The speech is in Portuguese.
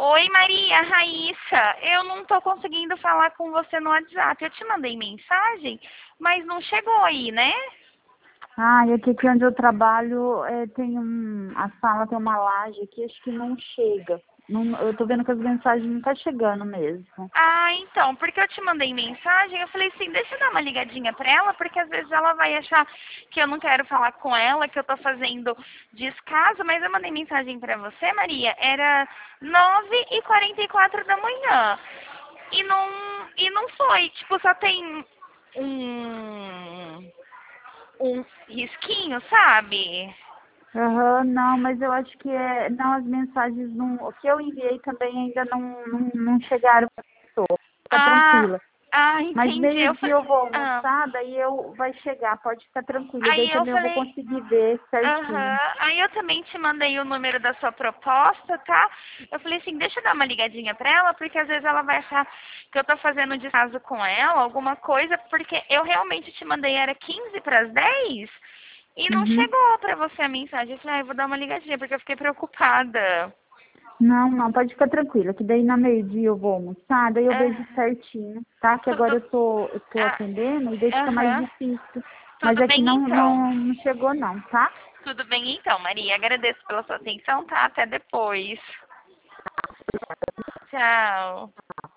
Oi, Maria, Raíssa. Eu não tô conseguindo falar com você no WhatsApp. Eu te mandei mensagem, mas não chegou aí, né? Ah, e aqui onde eu trabalho a sala tem uma laje aqui, acho que não chega. Eu tô vendo que as mensagens não tá chegando mesmo. Ah, então, porque eu te mandei mensagem, eu falei assim, deixa eu dar uma ligadinha pra ela, porque às vezes ela vai achar que eu não quero falar com ela, que eu tô fazendo descaso, mas eu mandei mensagem pra você, Maria, era 9h44 da manhã. E não foi, tipo, só tem um risquinho, sabe? Aham, não, mas eu acho que não, as mensagens não, o que eu enviei também ainda não chegaram para a pessoa. Fica Ah, tranquila. Mas entendi. meio-dia eu vou Ah, almoçar, daí vai chegar, pode ficar tranquila. Daí aí eu também eu vou falei, conseguir ver certinho. aham. Aí eu também te mandei o número da sua proposta, tá? Eu falei assim, deixa eu dar uma ligadinha pra ela, porque às vezes ela vai achar que eu tô fazendo descaso com ela, alguma coisa, porque eu realmente te mandei, era 15 para as 10 e não Uhum. chegou pra você a mensagem. Eu falei, eu vou dar uma ligadinha, porque eu fiquei preocupada. Não, não, pode ficar tranquila, que daí na meio-dia eu vou almoçar, daí eu vejo Ah, certinho, tá? Que agora tudo. eu tô Ah, atendendo e daí fica mais aham. difícil. Mas Tudo é que bem então. não chegou não, tá? Tudo bem então, Maria. Agradeço pela sua atenção, tá? Até depois. Tchau.